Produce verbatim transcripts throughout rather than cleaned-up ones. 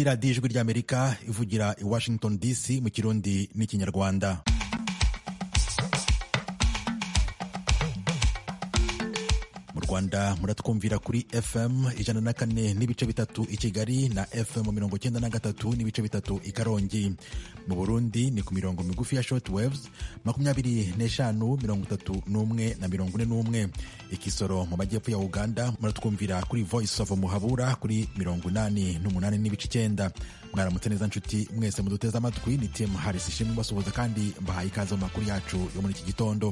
radiyo ijwi ry'Amerika ivugira i Washington D C mu Kirundi n'Ikinyarwanda. Mu Rwanda muratwumvira kuri F M ijana na kane n'ibice bitatu i Kigali na F M mirongo cyenda na gatatu n'ibice bitatu i Karongi. Mu Burundi ni ku mirongo migufi ya short waves makumyabiri n'eshanu mirongo itatu n'umwe na mirongo ine n'umwe. Ikisoro mu majyepfo ya Uganda muratwumvira kuri Voice of Muhabura kuri mirongo inani n'umunani n'ibice icyenda. Mwaramutse neza nshuti mwese muduteze amatwi, ni Tim Harris ishimwe basuhuza kandi mbahaye ikaze mu makuru yacu yo muri iki gitondo.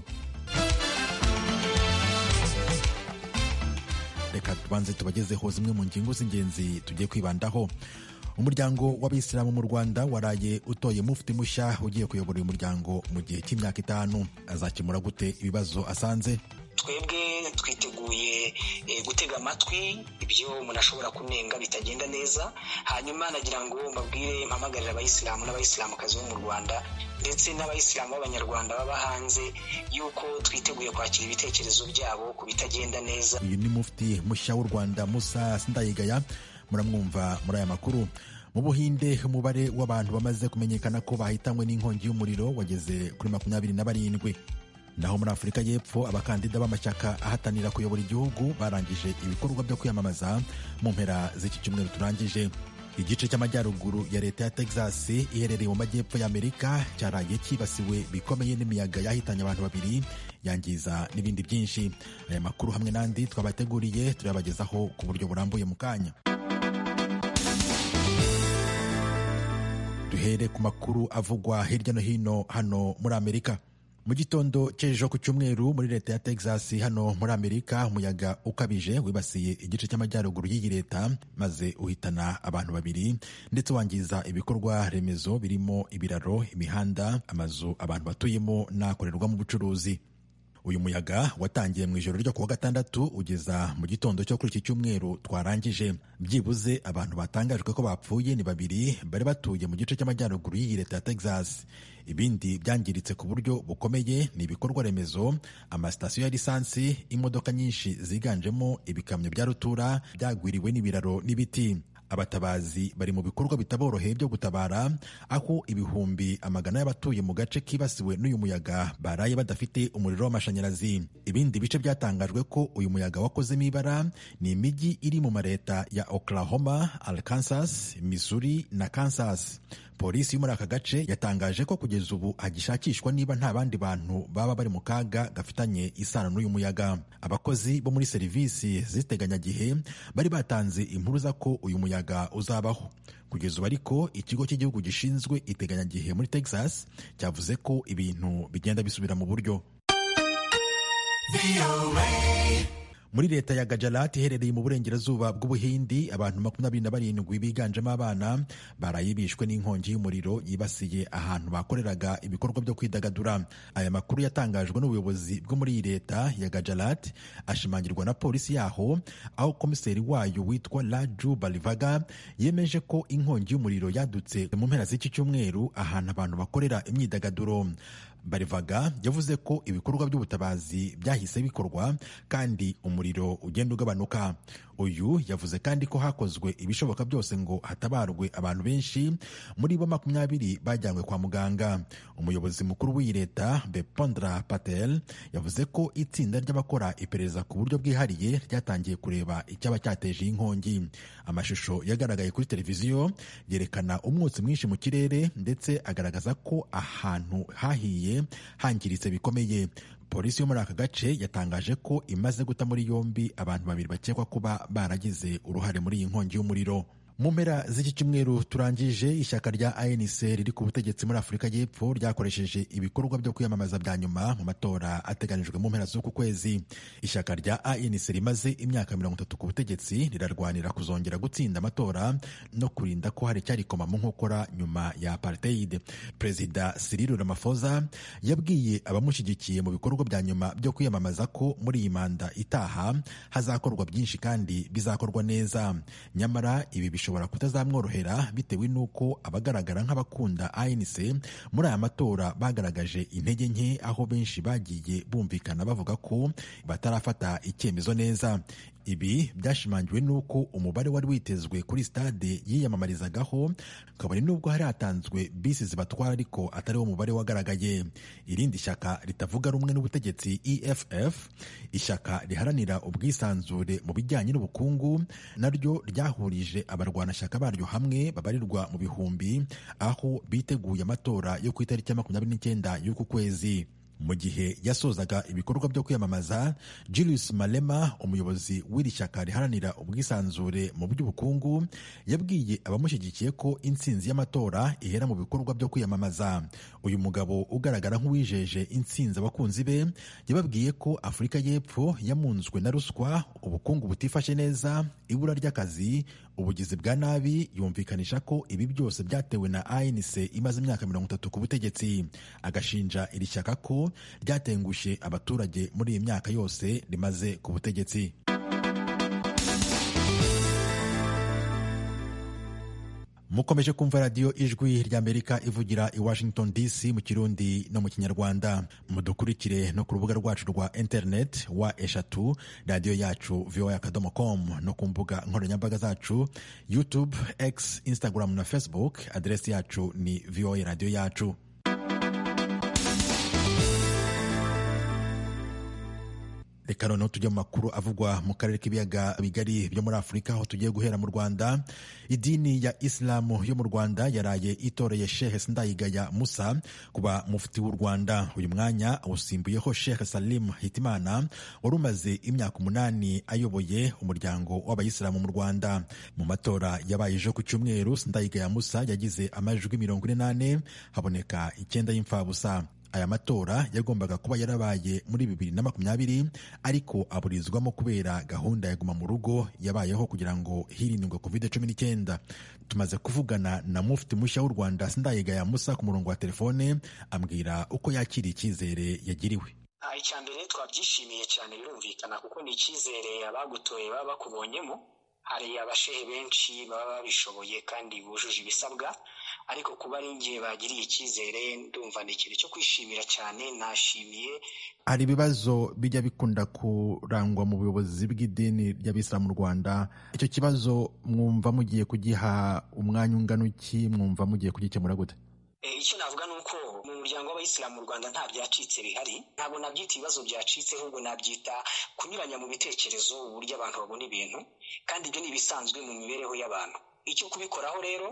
Reka tubanze tubagezeho zimwe mu ngingo z'ingenzi tugiye kwibandaho. Umuryango w'Abisilamu mu Rwanda waraye utoye mufti mushya ugiye kuyobora uyu muryango mu gihe cy'imyaka itanu. Azakemura gute ibibazo asanze? Twebwe twiteguye e, gutega amatwi ibyo umuntu ashobora kunenga bitagenda neza, hanyuma nagira ngo mbabwire mpamagarira abayisilamu n'abayisilamukazi bo mu Rwanda ndetse n'abayisilamu b'abanyarwanda baba hanze yuko twiteguye kwakira ibitekerezo byabo ku bitagenda neza. Uyu ni mufti mushya w'u Rwanda Musa Sindayigaya, muramwumva muri aya makuru. Mu Buhinde umubare w'abantu bamaze kumenyekana ko bahitanywe n'inkongi y'umuriro wageze kuri makumyabiri na barindwi. Naho muri Afurika y'Epfo abakandida b'amashyaka ahatanira kuyobora igihugu barangije ibikorwa byo kwiyamamaza mu mpera z'iki cyumweru turangije. Igice cy'amajyaruguru ya leta ya Texas iherereye mu majyepfo y'Amerika cyaraye kibasiwe bikomeye n'imiyaga yahitanye abantu babiri yangiza n'ibindi byinshi. Aya makuru hamwe n'andi twabateguriye turabagezaho ku buryo burambuye mu kanya. Duhere ku makuru avugwa hirya no hino hano muri Amerika. Mu gitondo cy'ejo ku cyumweru muri leta ya Texas hano muri Amerika, umuyaga ukabije wibasiye igice cy'amajyaruguru y'iyi leta maze uhitana abantu babiri ndetse wangiza ibikorwa remezo birimo ibiraro, imihanda, amazu abantu batuyemo n'akorerwamo ubucuruzi. Uyu muyaga watangiye mu ijoro ryo kuwa gatandatu ugeza mu gitondo cyo kuri iki cyumweru twarangije. Byibuze abantu batangajwe ko bapfuye ni babiri bari batuye mu gice cy'amajyaruguru y'iyi leta ya Texas. Ibindi byangiritse ku buryo bukomeye ni ibikorwa remezo, amasitasiyo ya lisansi, imodoka nyinshi ziganjemo ibikamyo bya rutura byagwiriwe n'ibiraro n'ibiti. Abatabazi bari mu bikorwa bitaboroheye byo gutabara, aho ibihumbi amagana y'abatuye mu gace kibasiwe n'uyu muyaga baraye badafite umuriro w'amashanyarazi. Ibindi bice byatangajwe ko uyu muyaga wakozemo ibara ni imijyi iri mu mareta ya Oklahoma, Arkansas, Missouri na Kansas. Polisi yo muri aka gace yatangaje ko kugeza ubu hagishakishwa niba nta bandi bantu baba bari mu kaga gafitanye isano n'uyu muyaga. Abakozi bo muri serivisi z'iteganyagihe bari batanze impuruza ko uyu muyaga uzabaho. Kugeza ubu ariko ikigo cy'igihugu gishinzwe iteganyagihe muri Texas cyavuze ko ibintu bigenda bisubira mu buryo. Muri leta ya Gujarat iherereye mu burengerazuba bw'Ubuhindi, abantu makumyabiri na barindwi biganjemo abana baraye bishwe n'inkongi y'umuriro yibasiye ahantu bakoreraga ibikorwa byo kwidagadura. Aya makuru yatangajwe n'ubuyobozi bwo muri iyi leta ya Gujarat ashimangirwa na polisi yaho, aho komiseri wayo witwa Raju Balivaga yemeje ko inkongi y'umuriro yadutse mu mpera z'iki cyumweru ahantu abantu bakorera imyidagaduro. Barivaga yavuze ko ibikorwa by'ubutabazi byahise bikorwa kandi umuriro ugenda ugabanuka. Uyu yavuze kandi ko hakozwe ibishoboka byose ngo hatabarwe abantu benshi, muri bo makumyabiri bajyanywe kwa muganga. Umuyobozi mukuru w'iyi leta Bepondra Patel yavuze ko itsinda ry'abakora iperereza ku buryo bwihariye ryatangiye kureba icyaba cyateje iyi nkongi. Amashusho yagaragaye kuri televiziyo yerekana umwotsi mwinshi mu kirere ndetse agaragaza ko ahantu hahiye hangiritse bikomeye. Polisi yo muri aka gace yatangaje ko imaze guta muri yombi abantu babiri bakekwa kuba baragize uruhare muri iyi nkongi y'umuriro. Mu mpera z'iki cyumweru turangije, ishyaka rya A N C riri ku butegetsi muri Afurika y'Epfo ryakoresheje ibikorwa byo kwiyamamaza bya nyuma mu matora ateganijwe mu mpera z'uku kwezi. Ishyaka rya A N C rimaze imyaka mirongo itatu ku butegetsi rirarwanira kuzongera gutsinda amatora no kurinda ko hari icyarikoma mu nkokora nyuma ya apartheid. Perezida Cyril Ramaphosa yabwiye abamushyigikiye mu bikorwa bya nyuma byo kwiyamamaza ko muri iyi manda itaha hazakorwa byinshi kandi bizakorwa neza. Nyamara ibi bishobora kutazamworohera bitewe n'uko abagaragara nk'abakunda A N C muri aya matora bagaragaje intege nke, aho benshi bagiye bumvikana bavuga ko batarafata icyemezo neza. Ibi byashimangiwe n'uko umubare wari witezwe kuri stade yiyamamarizagaho kabone n'ubwo hari hatanzwe bisi zibatwara ariko atari wo mubare wagaragaye. Irindi shyaka ritavuga rumwe n'ubutegetsi E F F, ishyaka riharanira ubwisanzure mu bijyanye n'ubukungu, naryo ryahurije abarwanashyaka baryo hamwe babarirwa mu bihumbi, aho biteguye amatora yo ku itariki ya makumyabiri n'icyenda y'uku kwezi. Mu gihe yasozaga ibikorwa byo kwiyamamaza, Julius Malema, umuyobozi w'iri shyaka riharanira ubwisanzure mu by'ubukungu, yabwiye abamushyigikiye ko intsinzi y'amatora ihera mu bikorwa byo kwiyamamaza. Uyu mugabo ugaragara nk'uwijeje intsinzi abakunzi be yababwiye ko Afurika y'Epfo yamunzwe na ruswa, ubukungu butifashe neza, ibura ry'akazi, ubugizi bwa nabi. Yumvikanisha ko ibi byose byatewe na A N C imaze imyaka mirongo itatu ku butegetsi. Agashinja iri shyaka ko ryatengushye abaturage muri iyi myaka yose rimaze ku butegetsi. Mukomeje kumva radiyo ijwi ry'Amerika ivugira i Washington D C mu Kirundi no mu Kinyarwanda. Mudukurikire no ku rubuga rwacu rwa internet wa eshatu radiyo yacu v o a akadomo com, no ku mbuga nkoranyambaga zacu YouTube, X, Instagram na Facebook. Aderesi yacu ni v o a radiyo yacu. Reka noneho tujya mu makuru avugwa mu karere k'ibiyaga bigari byo muri Afurika, aho tugiye guhera mu Rwanda. Idini ya Islamu yo mu Rwanda yaraye itoreye Sheikh Sindayigaya Musa kuba mufti w'u Rwanda. Uyu mwanya awusimbuyeho Sheikh Salim Hitimana wari umaze imyaka umunani ayoboye umuryango w'Abayisilamu mu Rwanda. Mu matora yabaye ejo ku cyumweru, Sindayigaya Musa yagize amajwi mirongo ine n'ane, haboneka icyenda y'imfabusa. Aya matora yagombaga kuba yarabaye muri bibiri na makumyabiri ariko aburizwamo kubera gahunda ya guma mu rugo yabayeho kugira ngo hirindwe covid cumi n'icyenda. Tumaze kuvugana na mufti mushya w'u Rwanda Sindayigaya Musa ku murongo wa telefone, ambwira uko yakiriye icyizere yagiriwe. Icya mbere twabyishimiye cyane, birumvikana kuko ni icyizere abagutoye baba bakubonyemo. Hari abashehe benshi baba babishoboye kandi bujuje ibisabwa, ariko kuba ari ngiye bagiriye icyizere ndumva ni ikintu cyo kwishimira cyane. Nashimiye. Hari ibibazo bijya bikunda kurangwa mu buyobozi bw'idini ry'Abisilamu mu Rwanda. Icyo kibazo mwumva mugiye kugiha umwanya ungana iki? Mwumva mugiye kugikemura gute? Icyo navuga ni uko mu muryango w'Abayisilamu mu Rwanda nta byacitse bihari. Ntabwo nabyita ibibazo byacitse, ahubwo nabyita kunyuranya mu bitekerezo, uburyo abantu babona ibintu, kandi ibyo ni ibisanzwe mu mibereho y'abantu. Icyo kubikoraho rero,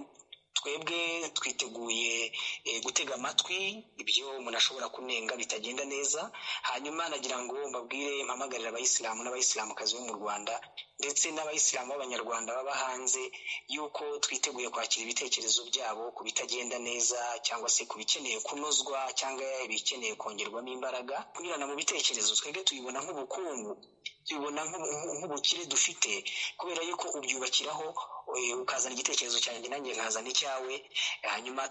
twebwe twiteguye e, gutega amatwi ibyo umuntu ashobora kunenga bitagenda neza. Hanyuma nagira ngo mbabwire, mpamagarira Abayisilamu n'Abayisilamukazi bo mu Rwanda ndetse n'Abayisilamu b'Abanyarwanda baba hanze yuko twiteguye kwakira ibitekerezo byabo ku bitagenda neza, cyangwa se ku bikeneye kunozwa, cyangwa ibikeneye kongerwamo imbaraga. Kunyurana mu bitekerezo twebwe tuyibona nk'ubukungu, tubibona nk'ubukire dufite, kubera yuko ubyubakiraho ukazana igitekerezo cyanjye nanjye nkazana icyawe, hanyuma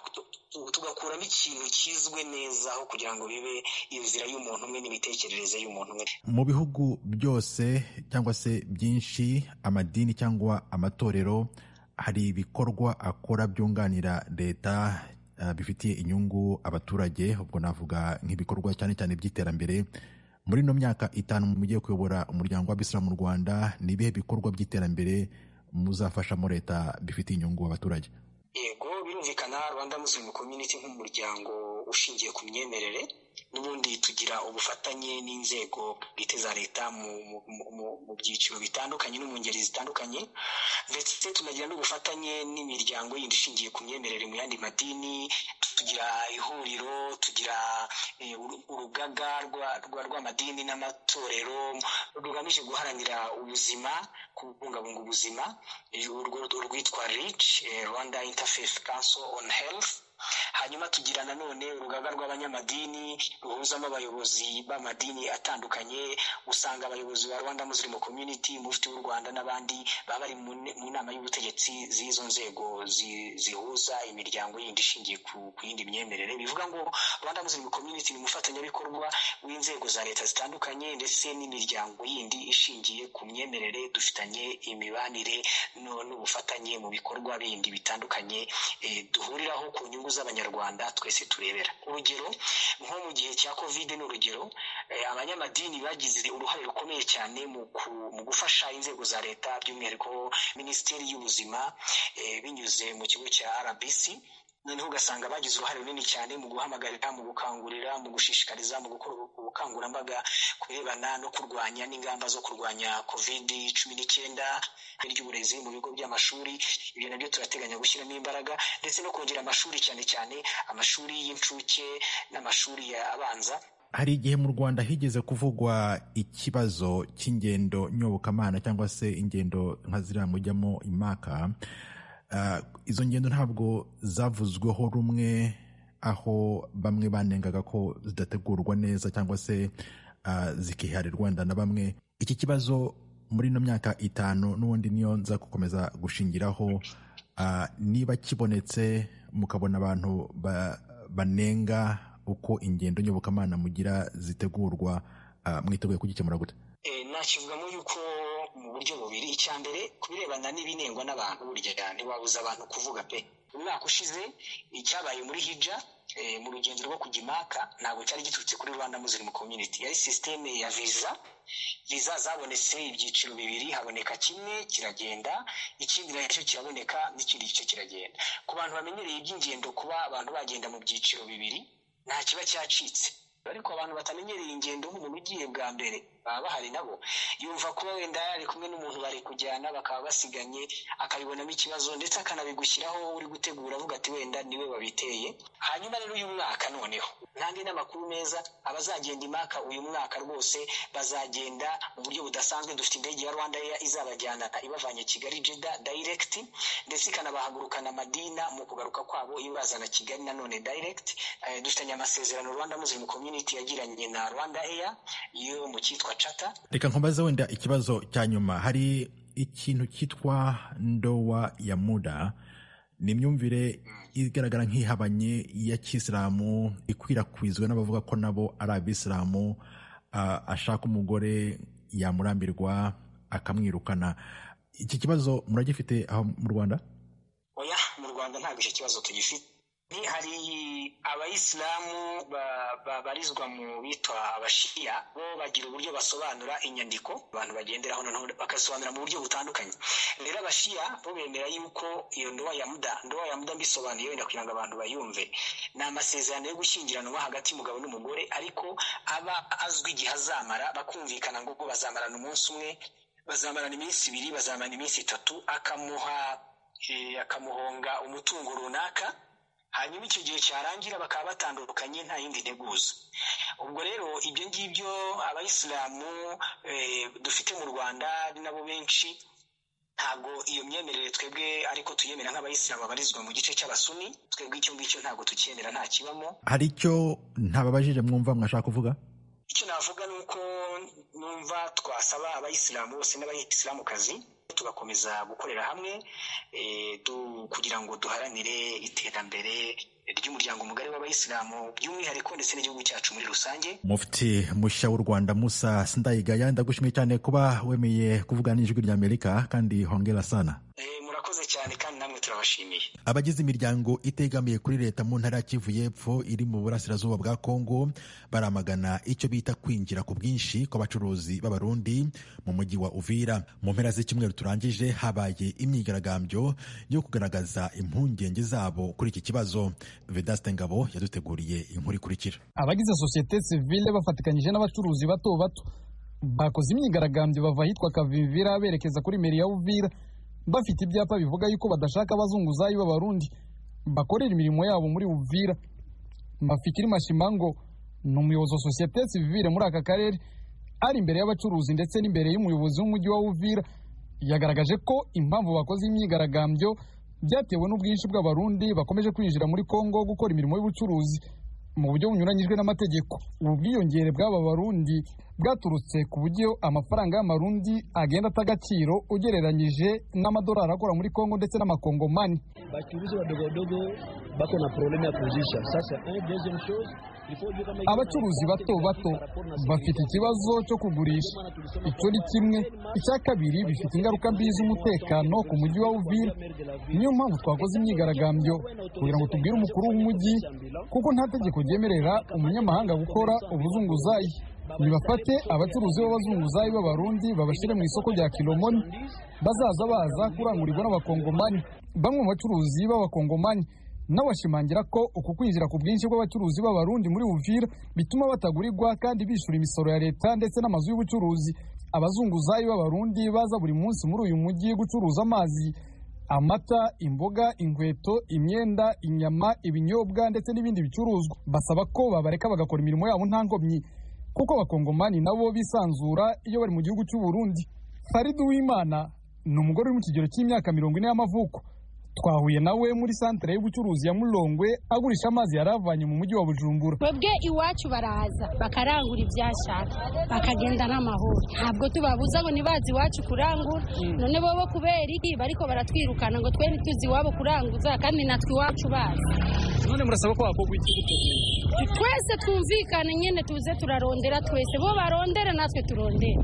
tugakuramo ikintu kizwe neza aho kugira ngo bibe inzira y'umuntu umwe n'imitekerereze y'umuntu umwe. Mu bihugu byose cyangwa se byinshi, amadini cyangwa amatorero hari ibikorwa akora byunganira leta, uh, bifitiye inyungu abaturage. Ubwo navuga nk'ibikorwa cyane cyane by'iterambere. Muri ino myaka itanu mugiye kuyobora umuryango w'Abisilamu mu Rwanda, ni ibihe bikorwa by'iterambere muzafashamo leta bifitiye inyungu abaturage? Yego, birumvikana Rwanda Muslim Community nk'umuryango ushingiye ku myemerere, n'ubundi tugira ubufatanye n'inzego bwite za leta mu, mu, mu, mu byiciro bitandukanye no mu ngeri zitandukanye, ndetse tunagira n'ubufatanye n'imiryango yindi ishingiye ku myemerere mu yandi madini. Tugira ihuriro, tugira e, urugaga rw'amadini n'amatorero rugamije guharanira ubuzima, kubungabunga ubuzima, urwo rwitwa REACH, Rwanda Interfaith Council on Health. hanyuma tugira nanone urugaga rw'abanyamadini ruhuzamo abayobozi b'amadini atandukanye. Usanga abayobozi ba Rwanda Muslim Community, mufti w'u Rwanda n'abandi baba bari mu nama y'ubutegetsi z'izo nzego zihuza imiryango yindi ishingiye ku yindi myemerere. Bivuga ngo Rwanda Muslim Community ni umufatanyabikorwa w'inzego za leta zitandukanye ndetse n'imiryango yindi ishingiye ku myemerere. Dufitanye imibanire n'ubufatanye mu bikorwa bindi bitandukanye e, duhuriraho ku nyungu z'abanyarwanda twese turebera. Urugero nko mu gihe cya covid ni urugero e, abanyamadini bagize uruhare rukomeye cyane mu, mu gufasha inzego za leta, by'umwihariko Minisiteri y'Ubuzima e, binyuze mu kigo cya R B C. Noneho ugasanga bagize uruhare runini cyane mu guhamagarira, mu gukangurira, mu gushishikariza, mu gukora ubukangurambaga kurebana no kurwanya n'ingamba zo kurwanya covid cumi n'icyenda, ry'uburezi mu bigo by'amashuri. Ibyo nabyo turateganya gushyiramo imbaraga, ndetse no kongera amashuri cyane cyane amashuri y'incuke n'amashuri abanza. Hari igihe mu Rwanda higeze kuvugwa ikibazo cy'ingendo nyobokamana cyangwa se ingendo nka ziriya mujyamo imaka. Uh, izo ngendo ntabwo zavuzweho rumwe, aho bamwe banengaga ko zidategurwa neza cyangwa se uh, zikiharirwa Rwanda na bamwe. Iki kibazo muri no myaka itanu n'ubundi niyo nza gukomeza gushingiraho, uh, niba kibonetse mukabona abantu ba, banenga uko ingendo nyobokamana mugira zitegurwa, uh, mwiteguye kugikemura gute? Eh, nakivugamo yuko mu buryo bubiri. Icya mbere, kubirebana n'ibinengwa n'abantu, burya ntiwabuza abantu kuvuga pe. Umwaka ushize icyabaye muri hija e, mu rugendo rwo kujya imaka ntabwo cyari giturutse kuri Rwanda Muslim Community, yari systeme ya visa. Visa zabonetse ibyiciro bibiri, haboneka kimwe kiragenda, ikindi nacyo kiraboneka n'ikindi gice kiragenda. Ku bantu bamenyereye iby'ingendo, kuba abantu bagenda mu byiciro bibiri nta kiba cyacitse, ariko abantu batamenyereye ingendo nk'umuntu ugiye bwa mbere baba bahari nabo yumva kuba wenda ari kumwe n'umuntu bari kujyana bakaba basiganye, akabibonamo ikibazo ndetse akanabigushyiraho uri gutegura avuga ati wenda niwe wabiteye. Hanyuma rero uyu mwaka noneho ntandi n'amakuru meza, abazagenda imaka uyu mwaka rwose bazagenda mu buryo budasanzwe. Dufite indege ya Rwanda Air izabajyana ibavanye Kigali Jeddah direct, ndetse ikanabahagurukana Madina mu kugaruka kwabo ibazana Kigali nanone direct. E, dufitanye amasezerano Rwanda Muslim Community yagiranye na Rwanda Air yo mu cyitwa Chata. Reka nkombaze wenda ikibazo cya nyuma. Hari ikintu cyitwa ndoa ya muda, ni imyumvire igaragara nk'ihabanye ya Kisilamu, ikwirakwizwa n'abavuga ko nabo ari Abisilamu. Uh, ashaka umugore yamurambirwa akamwirukana. Iki kibazo muragifite aho mu Rwanda? Oya, mu Rwanda ntabwo icyo kibazo tugifite. Hari abayisilamu babarizwa mu bitwa abashiya, bo bagira uburyo basobanura inyandiko abantu bagenderaho, noneho bakasobanura mu buryo butandukanye. Rero abashiya bo bemera yuko iyo ndoa ya muda, ndoa ya muda mbisobanuye wenda kugira ngo abantu bayumve, ni amasezerano yo gushyingiranwa hagati y'umugabo n'umugore, ariko aba azwi igihe azamara, bakumvikana ngo bazamarana umunsi umwe, bazamarana iminsi ibiri, bazamarana iminsi itatu, akamuha e, akamuhonga umutungo runaka, hanyuma icyo gihe cyarangira bakaba batandukanye nta yindi nteguza. Ubwo rero ibyo ngibyo abayisilamu e, dufite mu Rwanda nabo benshi ntabwo iyo myemerere twebwe ariko tuyemera nk'abayisilamu babarizwa mu gice cy'abasuni, twebwe icyo ngicyo ntabwo tukemera, nta kibamo. Hari icyo ntababajije mwumva mwashaka kuvuga? Icyo navuga ni uko numva twasaba abayisilamu bose n'abayisilamukazi tugakomeza gukorera hamwe e, du, kugira ngo duharanire iterambere ry'umuryango mugari w'abayisilamu by'umwihariko ndetse n'igihugu cyacu muri rusange. Mufti mushya w'u Rwanda Musa Sindayigaya, ndagushimiye cyane kuba wemeye kuvugana n'ijwi ry'Amerika, kandi hongera sana. E, murakoze cyane kandi namwe turabashimiye. Abagize imiryango itegamiye kuri leta mu ntara ya Kivu y'Epfo iri mu burasirazuba bwa Kongo baramagana icyo bita kwinjira ku bwinshi kw'abacuruzi b'Abarundi mu mujyi wa Uvira. Mu mpera z'icyumweru turangije habaye imyigaragambyo yo kugaragaza impungenge zabo kuri iki kibazo. Vedaste Ngabo yaduteguriye inkuru ikurikira. Abagize societe civile bafatikanyije n'abacuruzi bato bato bakoze imyigaragambyo bava ahitwa Kavimvira berekeza kuri meri ya Uvira, bafite ibyapa bivuga yuko badashaka abazunguzayi b'Abarundi bakorera imirimo yabo muri Uvira. Mafikiri Mashimango ni umuyobozi wa societe civile muri aka karere, ari imbere y'abacuruzi ndetse n'imbere y'umuyobozi w'umujyi wa Uvira, yagaragaje ko impamvu bakoze imyigaragambyo byatewe n'ubwinshi bw'abarundi bakomeje kwinjira muri Kongo gukora imirimo y'ubucuruzi mu buryo bunyuranyijwe n'amategeko. Ubu bwiyongere bw'aba barundi bwaturutse ku buryo amafaranga y'amarundi agenda atagaciro ugereranyije n'amadolari akora muri Kongo ndetse n'amakongomani. Bacuruzi badogodogo bako na probleme ya kuzisha. Sasa un deuxième chose, abacuruzi bato bato bafite ikibazo cyo kugurisha. Icyo ni kimwe. Icya kabiri, bifite ingaruka mbi z'umutekano ku mujyi wa Uvira. Niyo mpamvu twakoze imyigaragambyo kugira ngo tubwire umukuru w'umujyi kuko nta tegeko ryemerera umunyamahanga gukora ubuzunguzayi. Nibafate abacuruzi b'abazunguzayi b'abarundi babashyire mu isoko rya Kilomoni, bazaza baza kurangurirwa n'abakongomani. Bamwe mu bacuruzi b'abakongomani n'abashimangira ko uku kwinjira ku bwinshi bw'abacuruzi b'abarundi muri Uvira bituma batagurirwa kandi bishura imisoro ya leta ndetse n'amazu y'ubucuruzi. Abazunguzayi b'abarundi baza buri munsi muri uyu mujyi gucuruza amazi, amata, imboga, inkweto, imyenda, inyama, ibinyobwa ndetse n'ibindi bicuruzwa. Basaba ko babareka bagakora imirimo yabo nta ngomyi kuko abakongomani nabo bisanzura iyo bari mu gihugu cy'u Burundi. Farid Uwimana ni umugore uri mu kigero cy'imyaka mirongo ine y'amavuko. Twahuye nawe muri santere y'ubucuruzi ya Mulongwe agurisha amazi yaravanye mu mujyi wa Bujumbura. Twebwe iwacu baraza bakarangura ibyashaka bakagenda n'amahoro, ntabwo tubabuza ngo nibazi iwacu kurangura. None bobo kubera iki bariko baratwirukana ngo twe ntituzi iwabo kuranguza kandi natwe iwacu bazi? None murasaba ko bakogwa iki guteze? Twese twumvikane nyene tuze turarondera, twese bo barondera natwe turondera.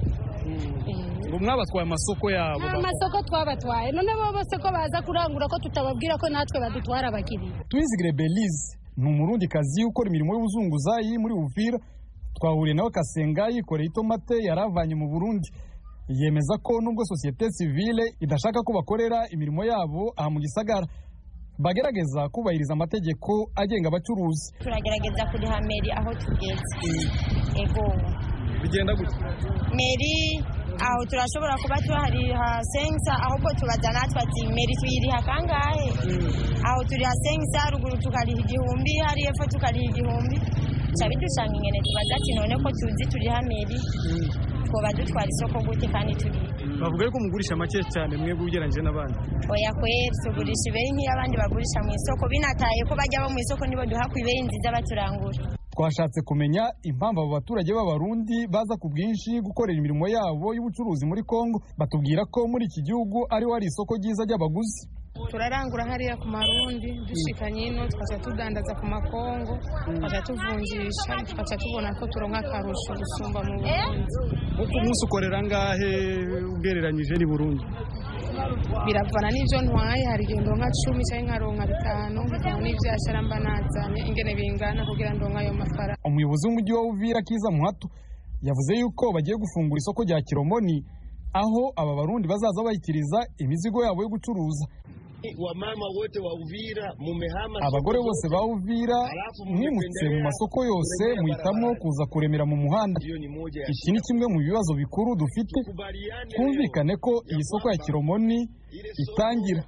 Ngo mwabatwaye amasoko yabo. Amasoko twabatwaye, none bo bose ko baza kurangura ko tutababwira ko natwe badutwara abakiriya. Twizigire Belize ni umurundi kazi ukora imirimo y'ubuzunguzayi muri Uvira. Twahuriye nawe Kasenga yikoreye itomate yaravanye mu Burundi. Yemeza ko nubwo societe civile idashaka ko bakorera imirimo yabo aha mu gisagara, bagerageza kubahiriza amategeko agenga abacuruzi. Turagerageza kuriha meri aho tugeze. Ego bigenda gute? Meri aho turashobora kuba tuhariha sensa ahubwo tubaza natwe ati meri tuyiriha kangahe? Aho turiha sensa ruguru tukariha igihumbi, hari epfo tukariha igihumbi. Cyabi dushanga ingene tubaza ati none ko tuzi turiha meri twoba dutwara isoko gute kandi turi bavuga ko mugurisha make cyane mwebwe ugereranyije n'abandi? Oya kweri tugurisha ibeyi nk'iy'abandi bagurisha mu isoko, binataye ko bajya bo mu isoko nibo duha ku ibeyi nziza baturangura. Twashatse kumenya impamvu abo baturage b'abarundi baza ku bwinshi gukorera imirimo yabo y'ubucuruzi muri Kongo. Batubwira ko muri iki gihugu ariho hari isoko ryiza ry'abaguzi. Turarangura hariya ku Marundi dushikanye ino twaca tudandaza ku Makongo, twaca tuvunjisha, twaca tubona ko turonka akarusho gusumba mu Burundi. Uko umunsi ukorera ngahe ugereranyije ni Burundi? Biravana n'ivyo ntwaye, hari igihe ndonka cumi canke nkaronka bitanu, bivana n'ivyashara mba nazanye ingene bingana kugira ndonka ayo mafaranga. Umuyobozi w'umujyi wa Uvira Kiza Muhato yavuze yuko bagiye gufungura isoko rya Kilomoni aho aba barundi bazaza bayitiriza imizigo yabo yo gucuruza. Wamama wote wa Uvira mumehama, abagore bose ba Uvira mwimutse mu masoko yose muhitamo kuza kuremera mu muhanda. Iki ni kimwe mu bibazo bikuru dufite, twumvikane ko iyi soko ya Kilomoni itangira.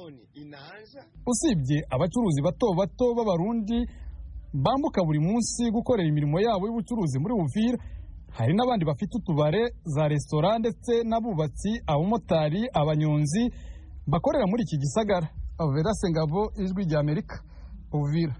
Usibye abacuruzi bato bato b'abarundi bambuka buri munsi gukorera imirimo yabo y'ubucuruzi muri Uvira, hari n'abandi bafite utubare, za restaurant ndetse n'abubatsi, abamotari, abanyonzi bakorera muri iki gisagara. Avera Sengabo, Ijwi rya Amerika, Uvira.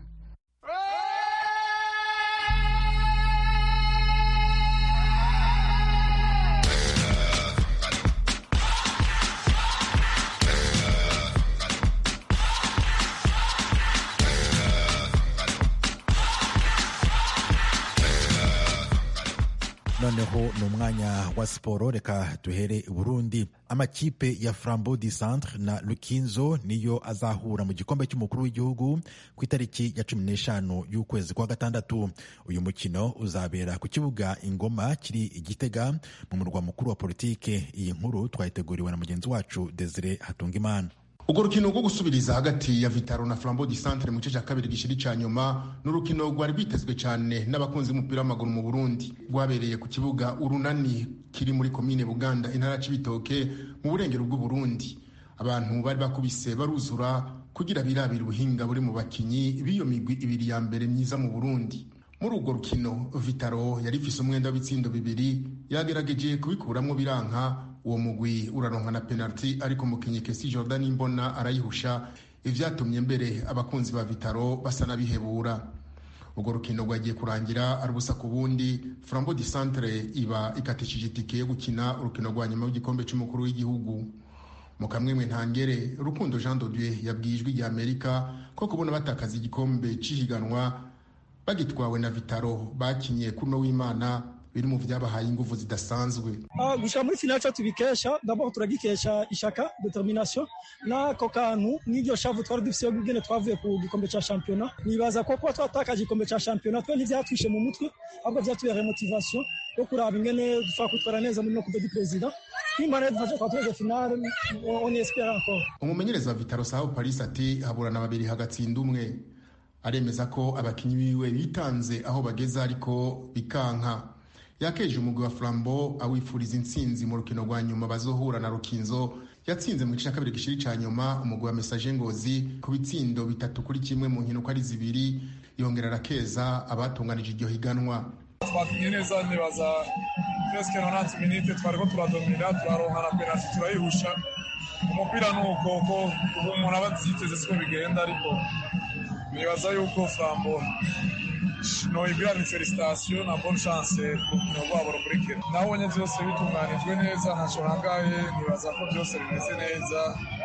Noneho ni umwanya wa siporo, reka duhere Burundi. Amakipe ya Flambeau du Centre na Lukinzo niyo azahura mu gikombe cy'umukuru w'igihugu ku itariki ya cumi n'eshanu y'ukwezi kwa gatandatu. Uyu mukino uzabera ku kibuga Ingoma kiri Igitega mu murwa mukuru wa politike. Iyi nkuru twayiteguriwe na mugenzi wacu Desire Hatungimana. Ugo rukino rwo gusubiriza hagati ya Vitaro na Flambeau du Centre mu cya kabiri gishiri ca nyuma n'urukino rwari rwitezwe cyane n'abakunzi b'umupira w'amaguru mu Burundi, rwabereye ku kibuga Urunani kiri muri komine Buganda intara Cibitoke mu burengero bw'u Burundi. Abantu bari bakubise baruzura kugira birabira ubuhinga buri mu bakinyi b'iyo migwi ibiri ya mbere myiza mu Burundi. Muri urwo rukino Vitaro yari ifise umwenda w'ibitsindo bibiri, yagerageje kubikuramwo biranka uwo mugwi uraronka na penalty ariko mukinyi Kesi Jordan Imbona arayihusha, ivyatumye mbere abakunzi ba Vitaro basa nabihebura. Ubwo rukino rwagiye kurangira ari ubusa ku bundi. Flambeau du Centre iba ikatishije itike yo gukina urukino rwa nyuma w'igikombe c'umukuru w'igihugu. Mu kamwemwe ntangere, Rukundo Jean de Dieu yabwiye Ijwi rya Amerika ko kubona batakaza igikombe c'ihiganwa bagitwawe na Vitaro bakinye kuno w'Imana biri mu vyabahaye inguvu zidasanzwe. Ah, gushika muri final cyo tubikesha, d'abord turagikesha ishaka, determination na ko kantu n'iryo shavu twari dufise ubwene twavuye ku gikombe ca championnat. Nibaza ko ko twatakaje igikombe ca championnat twe ntivyatwishe mu mutwe, ahubwo vyatubereye motivation yo kuraba ingene dufa kutwara neza muri no coupe du président. Kimana dufasha kwa tuweze final, on espère encore. Umumenyereza wa Vitaro Sao Paris ati haburana babiri hagatsinda umwe. Aremeza ko abakinyi biwe bitanze aho bageza ariko bikanka. Yakeje umugwi wa Flambeau awifuriza intsinzi mu rukino rwa nyuma bazohura na Rukinzo yatsinze mu gice cya kabiri gishiri ca nyuma umugwi wa Message Ngozi ku bitsindo bitatu kuri kimwe mu nkino ko ari zibiri. Yongera arakeza abatunganije iryo higanwa. Twakinye neza nibaza presque ninety minutes twariko turadomina turaronka na penalty turayihusha. Umupira nuko ko umuntu abatsiteze siko bigenda ariko nibaza yuko Flambeau no ibira ni felicitation na bonne chance no rwabo rukurikira. Nabonye byose bitunganijwe neza ntashonagaye nibaza ko byose bimeze neza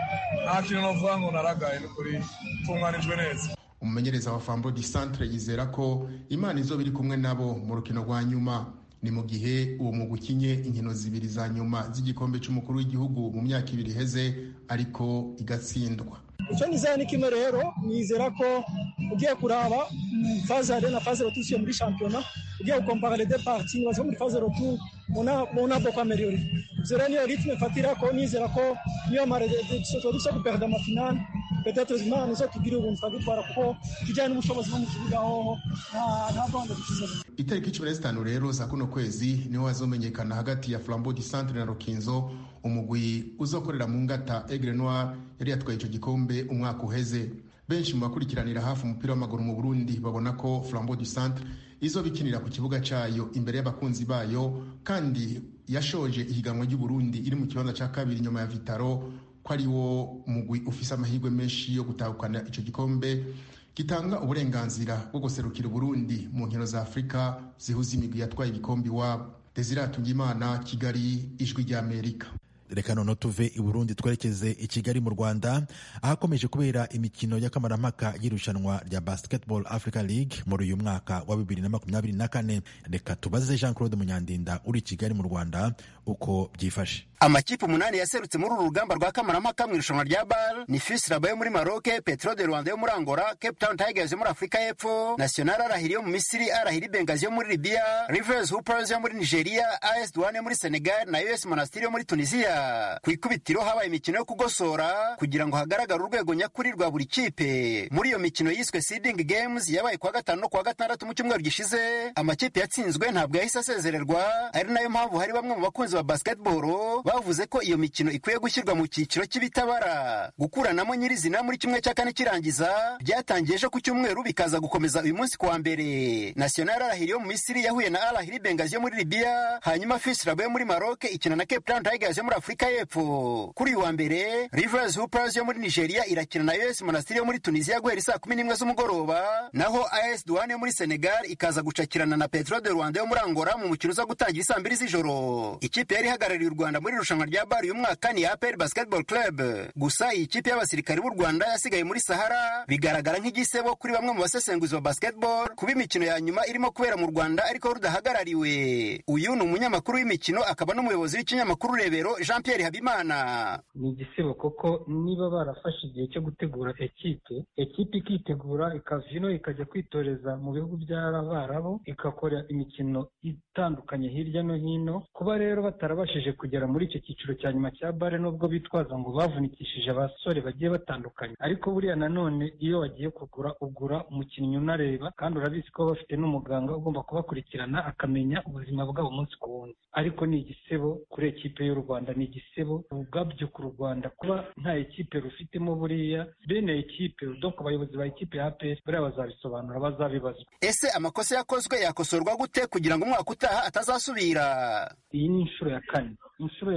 nta kintu novuga ngo naragaye n'ukuri tunganijwe neza. Umumenyereza wa Flambeau du Centre yizera ko Imana izo biri kumwe nabo mu rukino rwa nyuma. Ni mu gihe uwo mugukinye inkino zibiri za nyuma z'igikombe c'umukuru w'igihugu mu myaka ibiri heze ariko igatsindwa. Icyo nizera ni kimwe rero, nizera ko ugiye kuraba phase aller na phase retour muri championnat, ugiye comparer les deux parties, nibaza muri phase retour on a on a beaucoup amélioré. Zera ni rythme fatira ko nizera ko niyo mare de solution ku perdre ma finale. Peut-être Imana izo tugira ubuntu twagutwara kuko kijyanye n'ubushobozi bwo mu kibuga aho nta nta bande dukize. Itariki cumi na zitanu rero za kuno kwezi niho hazomenyekana hagati ya Flambeau du Centre na Rukinzo umugwi uzokorera mu ngata Aigle Noir yari yatwaye ico gikombe umwaka uheze. Benshi mu bakurikiranira hafi umupira w'amaguru mu Burundi babona ko Flambeau du Centre izo bikinira ku kibuga cayo imbere y'abakunzi bayo kandi yashoje ihiganwa ry'u Burundi iri mu kibanza ca kabiri nyuma ya Vitaro ko ari wo mugwi ufise amahirwe menshi yo gutahukana ico gikombe gitanga uburenganzira bwo guserukira Burundi mu nkino za Afrika zihuza imigwi yatwaye igikombe iwabo. Desire Tungimana, Kigali, Ijwi rya Amerika. Reka noneho tuve i Burundi twerekeze i Kigali mu Rwanda ahakomeje kubera imikino y'akamaramaka y'irushanwa rya Basketball Africa League muri uyu mwaka wa bibiri na makumyabiri na kane. Reka tubaze Jean Claude Munyandinda uri Kigali mu Rwanda uko byifashe. Amakipe umunani yaserutse muri uru rugamba rwa kamarampaka mu irushanwa rya B A L ni F I S Rabat yo muri Maroc, Petro de Rwanda yo muri Angola, Cape Town Tigers yo muri Afrika y'Epfo, National Al Ahly yo mu Misiri, Al Ahly Benghazi yo muri Libya, Rivers Hoopers yo muri Nigeria, A S Douane yo muri Senegal na U S Monastir yo muri Tunisia. Ku ikubitiro habaye imikino yo kugosora kugira ngo hagaragare urwego nyakuri rwa buri kipe. Muri iyo mikino yiswe Seeding Games yabaye kwa gatanu no kwa gatandatu mu cyumweru gishize, amakipe yatsinzwe ntabwo yahise asezererwa, ari nayo mpamvu hari bamwe mu bakunzi ba basketball bavuze ko iyo mikino ikwiye gushyirwa mu cyiciro cy'ibitabara. Gukuranamo nyirizina muri kimwe cya kane kirangiza byatangiye ejo ku cyumweru bikaza gukomeza uyu munsi kuwa mbere. National Al Ahly yo mu Misiri yahuye na Al Ahly Benghazi yo muri Libya, hanyuma F I S Rabat yo muri Maroc ikina na Cape Town Tigers yo muri Afrika y'Epfo. Kuri uyu wa mbere Rivers Hoopers yo muri Nigeria irakina na U S Monastir yo muri Tunisia guhera saa kumi n'imwe z'umugoroba, naho A S Douane yo muri Senegal ikaza gucakirana na Petro de Rwanda yo muri Angola mu mukino uza gutangira saa mbiri z'ijoro. Ikipe yari ihagarariye u Rwanda muri irushanwa rya B A L uyu mwaka ni A P R Basketball Club. Gusa iyi kipe y'abasirikari b'u Rwanda yasigaye muri Sahara bigaragara nk'igisebo kuri bamwe mu basesenguzi ba basketball kuba imikino ya nyuma irimo kubera mu Rwanda ariko rudahagarariwe. Uyu ni umunyamakuru w'imikino akaba n'umuyobozi w'ikinyamakuru Rebero Jean Pierre Habimana. Ni igisebo koko niba barafashe igihe cyo gutegura ekipe ekipe ikitegura ikavino ikajya kwitoreza mu bihugu by'Abarabu ikakora imikino itandukanye hirya no hino, kuba rero batarabashije kugera muri icyo cyiciro cya nyuma cya bare nubwo bitwaza ngo bavunikishije abasore bagiye batandukanye, ariko buriya nanone iyo wagiye kugura ugura umukinnyi unareba kandi urabizi ko bafite n'umuganga ugomba kubakurikirana akamenya ubuzima bwabo umunsi ku wundi. Ariko ni igisebo kuri ekipe y'u Rwanda, ni igisebo ubwabyo ku Rwanda kuba nta ekipe rufitemo buriya bene ekipe donc abayobozi ba ekipe ya A P R buriya bazabisobanura bazabibazwa. Ese amakosa yakozwe yakosorwa gute kugira ngo umwaka utaha atazasubira? Iyi ni inshuro ya kane inshuro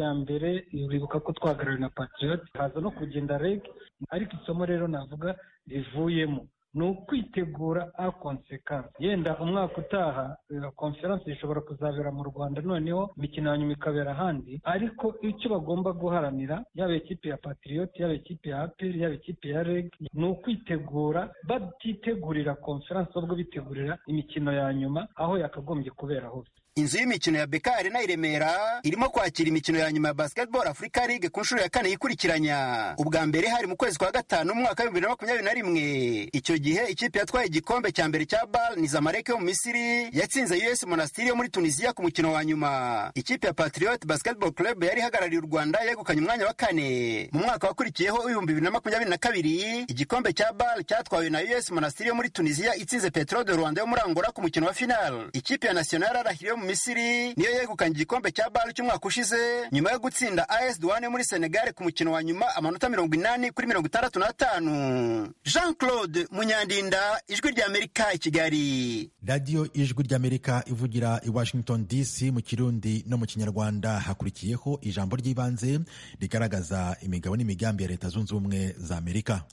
ya mbere uribuka ko twahagarariwe na Patriot, haza no kugenda reg, ariko isomo rero navuga rivuyemo ni ukwitegura a consequence. Yenda umwaka utaha conference ishobora kuzabera mu Rwanda, noneho imikino ya nyuma ikabera ahandi, ariko icyo bagomba guharanira yaba ekipe ya Patriot, yaba ekipe ya A P R, yaba ekipe ya Reg, ni ukwitegura batitegurira conference, ahubwo bitegurira imikino ya nyuma aho yakagombye kubera hose. Inzu y'imikino ya B K Arena i Remera irimo kwakira imikino ya nyuma ya Basketball Africa League ku nshuro ya kane yikurikiranya. Ubwa mbere hari mu kwezi kwa gatanu mu mwaka wa bibiri na makumyabiri na rimwe. Icyo gihe ikipe yatwaye igikombe cya mbere cya B A L ni Zamalek yo mu Misiri yatsinze U S Monastir yo muri Tunisia ku mukino wa nyuma. Ikipe ya Patriot Basketball Club yari ihagarariye u Rwanda yegukanye umwanya wa kane. Mu mwaka wakurikiyeho ibihumbi bibiri na makumyabiri na kabiri igikombe cya B A L cyatwawe na U S Monastir yo muri Tunisia itsinze Petro de Rwanda yo muri Angola ku mukino wa final. Ikipe ya National Arahiri mu Misiri niyo yegukanye igikombe cya B A L cy'umwaka ushize nyuma yo gutsinda A S Douane muri Senegal ku mukino wa nyuma amanota mirongo inani kuri mirongo itandatu n'atanu. Jean Claude Munyandinda, Ijwi ry'Amerika i Kigali. Radio Ijwi ry'Amerika ivugira i Washington D C mu Kirundi no mu Kinyarwanda. Hakurikiyeho ijambo ry'ibanze rigaragaza imigabo n'imigambi ya Leta Zunze Ubumwe za Amerika.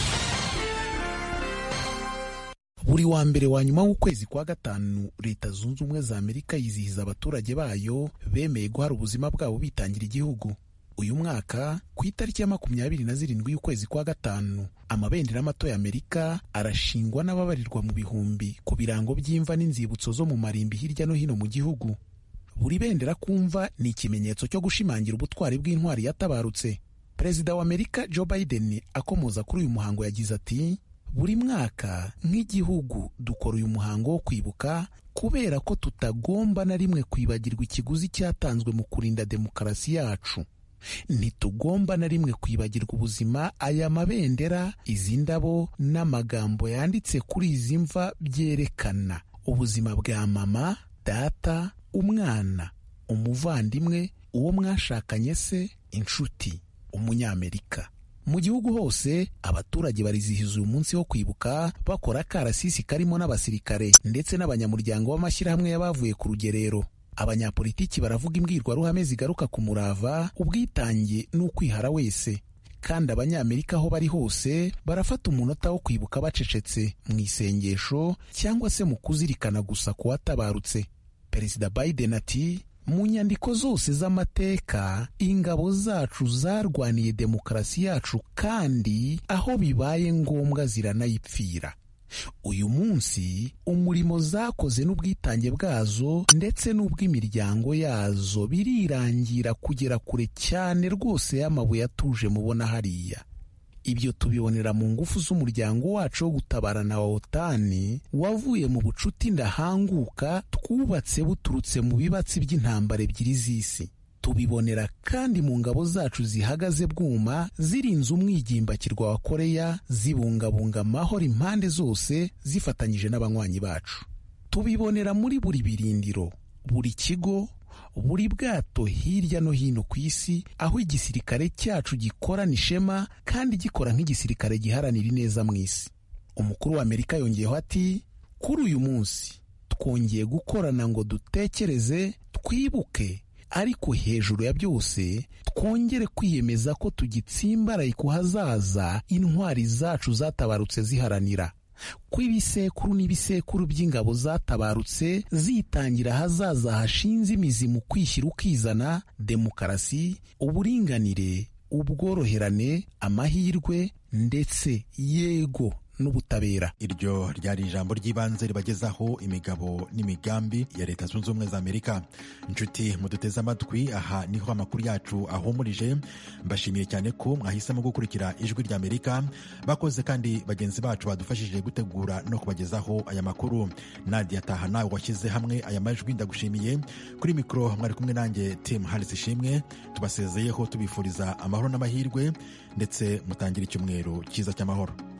Buri wa mbere wa nyuma w'ukwezi kwa gatanu, Leta Zunze Ubumwe za Amerika yizihiza abaturage bayo bemeye guhara ubuzima bwabo bitangira igihugu. Uyu mwaka ku itariki ya makumyabiri na zirindwi y'ukwezi kwa gatanu, amabendera mato ya Amerika arashingwa n'ababarirwa mu bihumbi ku birango by'imva n'inzibutso zo mu marimbi hirya no hino mu gihugu. Buri bendera kumva ni ikimenyetso cyo gushimangira ubutwari bw'intwari yatabarutse. Perezida wa Amerika Joe Biden akomoza kuri uyu muhango yagize ati: buri mwaka nk'igihugu dukora uyu muhango wo kwibuka kubera ko tutagomba na rimwe kwibagirwa ikiguzi cyatanzwe mu kurinda demokarasi yacu. Ntitugomba na rimwe kwibagirwa ubuzima aya mabendera, izi ndabo n'amagambo yanditse kuri izi mva byerekana: ubuzima bwa mama, data, umwana, umuvandimwe, uwo mwashakanye se, inshuti, umunyamerika. Mu gihugu hose abaturage barizihiza uyu munsi wo kwibuka bakora akarasisi karimo n'abasirikare ndetse n'abanyamuryango b'amashyirahamwe y'abavuye ku rugerero. Abanyapolitiki baravuga imbwirwaruhame zigaruka ku murava, ubwitange n'ukwihara wese, kandi abanyamerika aho bari hose barafata umunota wo kwibuka bacecetse mu isengesho cyangwa se mu kuzirikana gusa ku watabarutse. Perezida Biden ati: mu nyandiko zose z'amateka ingabo zacu zarwaniye demokarasi yacu kandi aho bibaye ngombwa ziranayipfira. Uyu munsi umurimo zakoze n'ubwitange bwazo ndetse n'ubw'imiryango yazo birirangira kugera kure cyane rwose y'amabuye atuje mubona hariya. Ibyo tubibonera mu ngufu z'umuryango wacu wo gutabarana wa OTAN wavuye mu bucuti ndahanguka twubatse buturutse mu bibatsi by'intambara ebyiri z'isi. Tubibonera kandi mu ngabo zacu zihagaze bwuma zirinze umwigimbakirwa wa Koreya, zibungabunga amahoro impande zose zifatanyije n'abanywanyi bacu. Tubibonera muri buri birindiro, buri kigo, buri bwato hirya no hino ku isi aho igisirikare cyacu gikorana ishema kandi gikora nk'igisirikare giharanira ineza mu isi. Umukuru wa Amerika yongeyeho ati: kuri uyu munsi twongeye gukorana ngo dutekereze, twibuke, ariko hejuru ya byose twongere kwiyemeza ko tugitsimbaraye ku hazaza intwari zacu zatabarutse ziharanira, ko ibisekuru n'ibisekuru by'ingabo zatabarutse zitangira ahazaza hashinze imizi mu kwishyira ukizana, demokarasi, uburinganire, ubworoherane, amahirwe ndetse yego n'ubutabera. Iryo ryari ijambo ry'ibanze ribagezaho imigabo n'imigambi ya Leta Zunze Ubumwe za Amerika. Inshuti muduteze amatwi, aha niho amakuru yacu ahumurije. Mbashimiye cyane ko mwahisemo gukurikira Ijwi ry'Amerika. Bakoze kandi bagenzi bacu badufashije gutegura no kubagezaho aya makuru. Nadia Tahana washyize hamwe aya majwi, ndagushimiye. Kuri mikro mwari kumwe nanjye Tim Harris Ishimwe. Tubasezeyeho tubifuriza amahoro n'amahirwe ndetse mutangira icyumweru cyiza cy'amahoro.